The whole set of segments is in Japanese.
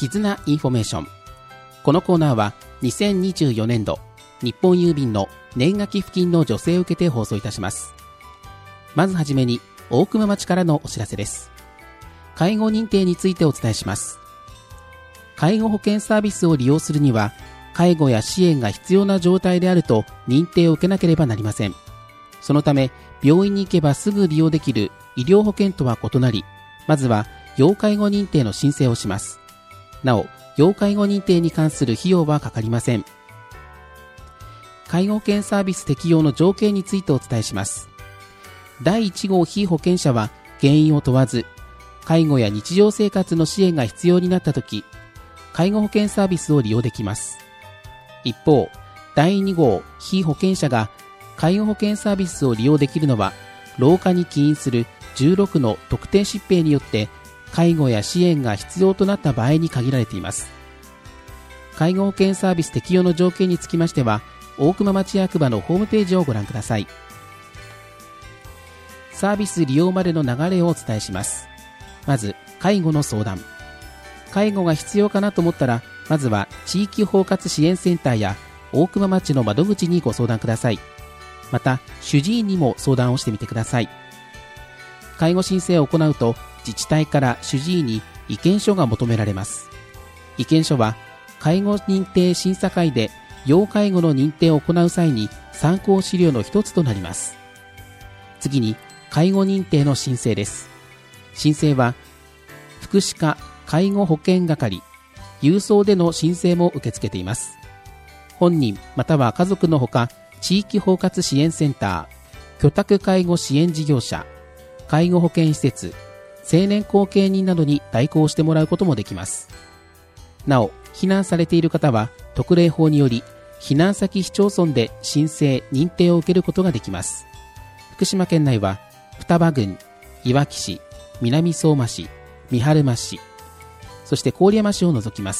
絆インフォメーション。このコーナーは2024年度日本郵便の年賀寄付金の助成を受けて放送いたします。まずはじめに大熊町からのお知らせです。介護認定についてお伝えします。介護保険サービスを利用するには、介護や支援が必要な状態であると認定を受けなければなりません。そのため、病院に行けばすぐ利用できる医療保険とは異なり、まずは要介護認定の申請をします。なお、要介護認定に関する費用はかかりません。介護保険サービス適用の条件についてお伝えします。第1号被保険者は原因を問わず、介護や日常生活の支援が必要になったとき、介護保険サービスを利用できます。一方、第2号被保険者が介護保険サービスを利用できるのは、老化に起因する16の特定疾病によって介護や支援が必要となった場合に限られています。介護保険サービス適用の条件につきましては、大熊町役場のホームページをご覧ください。サービス利用までの流れをお伝えします。まず、介護の相談。介護が必要かなと思ったら、まずは地域包括支援センターや大熊町の窓口にご相談ください。また、主治医にも相談をしてみてください。介護申請を行うと、自治体から主治医に意見書が求められます。意見書は、介護認定審査会で要介護の認定を行う際に参考資料の一つとなります。次に、介護認定の申請です。申請は、福祉課介護保険係、郵送での申請も受け付けています。本人または家族のほか、地域包括支援センター、居宅介護支援事業者、介護保険施設、成年後見人などに代行してもらうこともできます。なお、避難されている方は特例法により避難先市町村で申請・認定を受けることができます。福島県内は双葉郡、いわき市、南相馬市、三春町市、そして郡山市を除きます。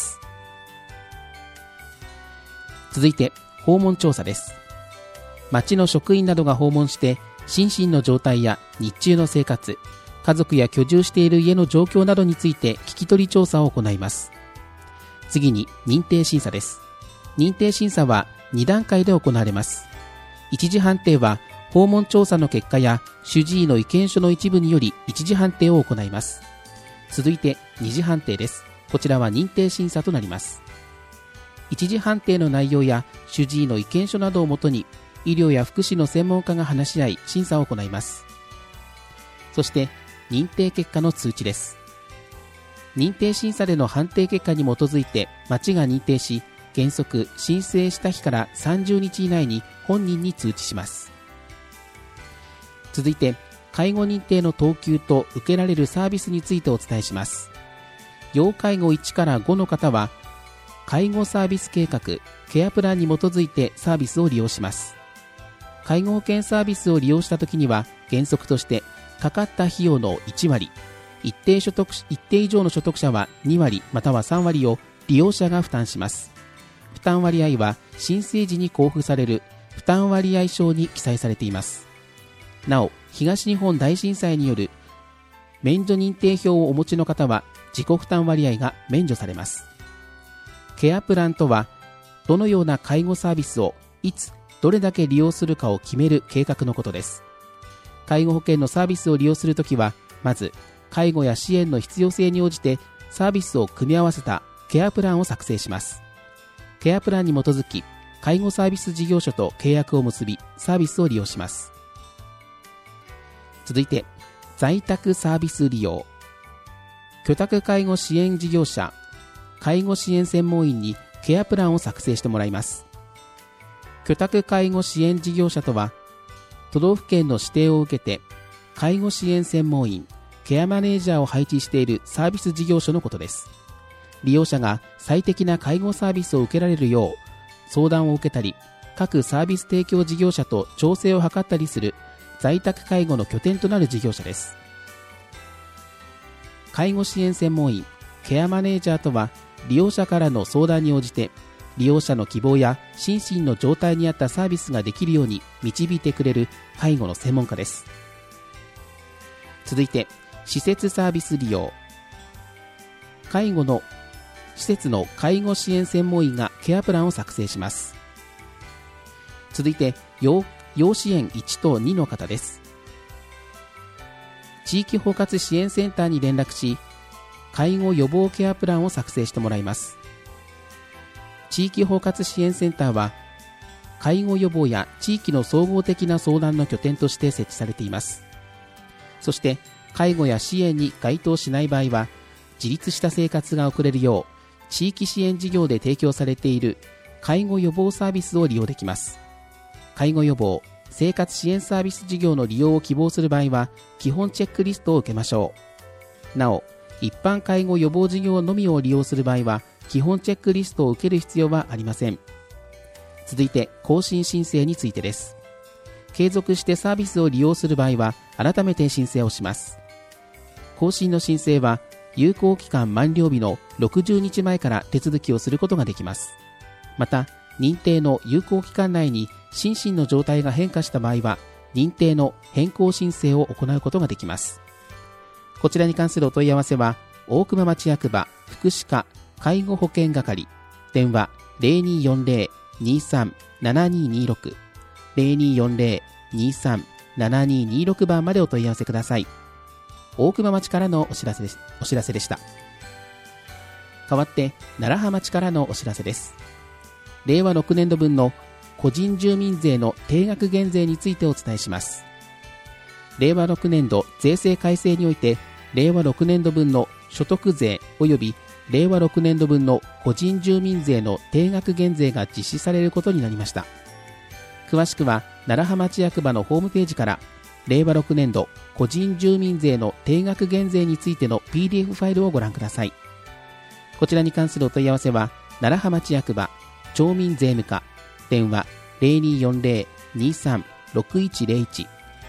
続いて訪問調査です。町の職員などが訪問して心身の状態や日中の生活、家族や居住している家の状況などについて聞き取り調査を行います。次に認定審査です。認定審査は2段階で行われます。一次判定は訪問調査の結果や主治医の意見書の一部により一次判定を行います。続いて二次判定です。こちらは認定審査となります。一次判定の内容や主治医の意見書などをもとに医療や福祉の専門家が話し合い審査を行います。そして認定結果の通知です。認定審査での判定結果に基づいて町が認定し、原則申請した日から30日以内に本人に通知します。続いて介護認定の等級と受けられるサービスについてお伝えします。要介護1から5の方は介護サービス計画ケアプランに基づいてサービスを利用します。介護保険サービスを利用したときには原則としてかかった費用の1割、一定以上の所得者は2割または3割を利用者が負担します。負担割合は申請時に交付される負担割合証に記載されています。なお、東日本大震災による免除認定票をお持ちの方は自己負担割合が免除されます。ケアプランとは、どのような介護サービスをいつどれだけ利用するかを決める計画のことです。介護保険のサービスを利用するときは、まず介護や支援の必要性に応じてサービスを組み合わせたケアプランを作成します。ケアプランに基づき介護サービス事業所と契約を結びサービスを利用します。続いて在宅サービス利用。居宅介護支援事業者、介護支援専門員にケアプランを作成してもらいます。居宅介護支援事業者とは、都道府県の指定を受けて介護支援専門員、ケアマネージャーを配置しているサービス事業所のことです。利用者が最適な介護サービスを受けられるよう相談を受けたり、各サービス提供事業者と調整を図ったりする在宅介護の拠点となる事業者です。介護支援専門員、ケアマネージャーとは、利用者からの相談に応じて利用者の希望や心身の状態に合ったサービスができるように導いてくれる介護の専門家です。続いて施設サービス利用。介護の施設の介護支援専門医がケアプランを作成します。続いて要支援1と2の方です。地域包括支援センターに連絡し、介護予防ケアプランを作成してもらいます。地域包括支援センターは介護予防や地域の総合的な相談の拠点として設置されています。そして介護や支援に該当しない場合は、自立した生活が送れるよう地域支援事業で提供されている介護予防サービスを利用できます。介護予防生活支援サービス事業の利用を希望する場合は、基本チェックリストを受けましょう。なお、一般介護予防事業のみを利用する場合は、基本チェックリストを受ける必要はありません。続いて更新申請についてです。継続してサービスを利用する場合は、改めて申請をします。更新の申請は有効期間満了日の60日前から手続きをすることができます。また、認定の有効期間内に心身の状態が変化した場合は、認定の変更申請を行うことができます。こちらに関するお問い合わせは、大熊町役場福祉課介護保険係、電話 0240-23-7226 0240-23-7226 番までお問い合わせください。大熊町からのお知らせでした。代わって楢葉町からのお知らせです。令和6年度分の個人住民税の定額減税についてお伝えします。令和6年度税制改正において、令和6年度分の所得税及び令和6年度分の個人住民税の定額減税が実施されることになりました。詳しくは楢葉町役場のホームページから、令和6年度個人住民税の定額減税についての PDF ファイルをご覧ください。こちらに関するお問い合わせは、楢葉町役場町民税務課、電話 0240-23-6101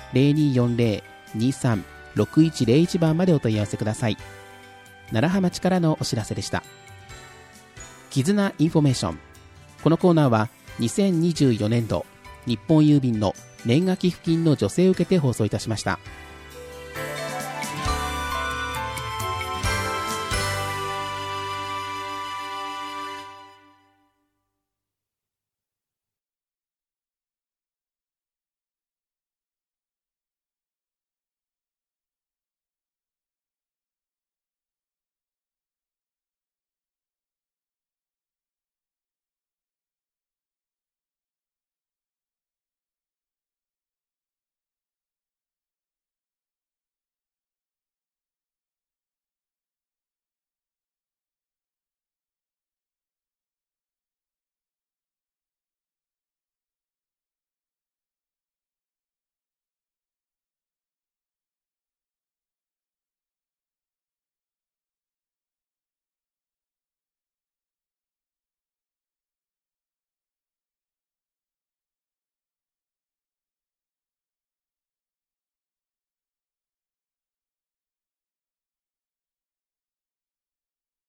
0240-23-6101 番までお問い合わせください。楢葉町からのお知らせでした。絆インフォメーション。このコーナーは2024年度日本郵便の年賀寄付金の助成を受けて放送いたしました。